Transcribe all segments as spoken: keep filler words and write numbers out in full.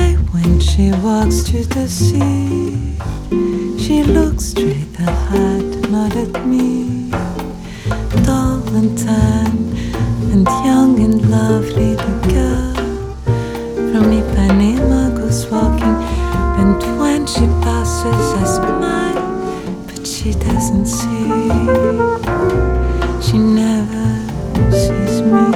why when she walks to the sea, she looks straight ahead, not at me. Tall and tan and young and lovely, the girl from Ipanema goes walking, and when she passes I smile, but she doesn't see. She never sees me.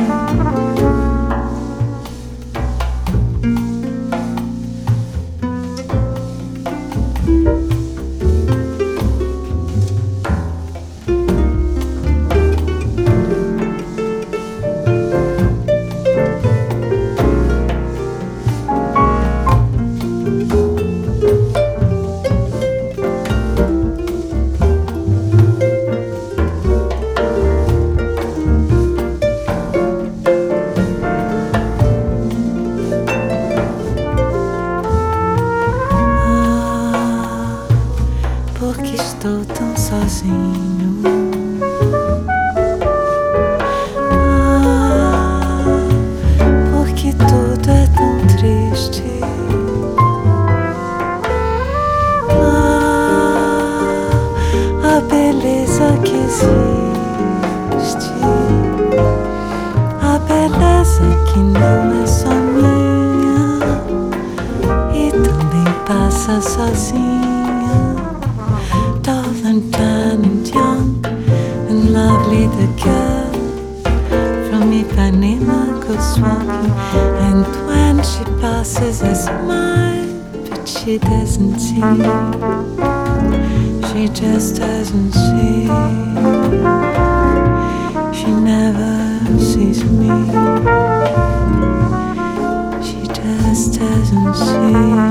Porque estou tão sozinho. Ah, porque tudo é tão triste. Ah, a beleza que existe, a beleza que não é só minha e também passa sozinha. Tall and tan and young and lovely, the girl from Ipanema goes walking, and when she passes I smile, but she doesn't see. She just doesn't see. She never sees me. She just doesn't see.